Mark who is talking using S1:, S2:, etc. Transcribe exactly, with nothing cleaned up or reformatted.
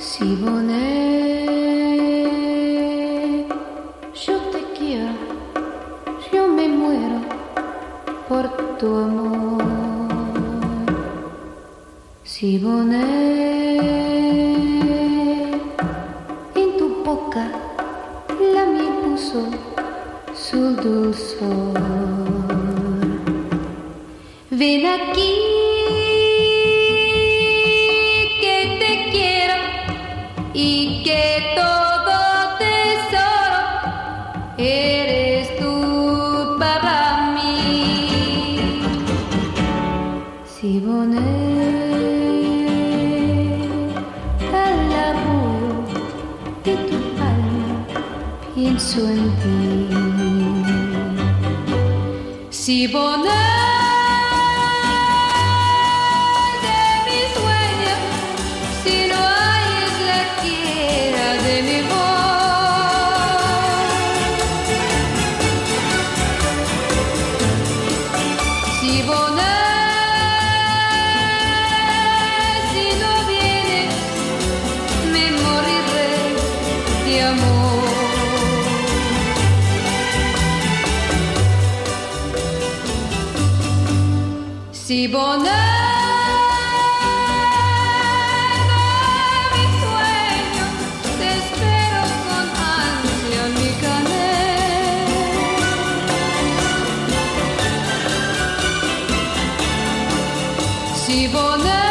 S1: Siboney, yo te quiero, yo me muero por tu amor. Siboney, en tu boca la miel puso su dulzor. Ven aquí. Y que todo tesoro eres tú para mí. Siboney, al arrullo de tu alma pienso en ti. Siboney. Siboney, de mi sueño, te espero con ansia en mi canal. Siboney.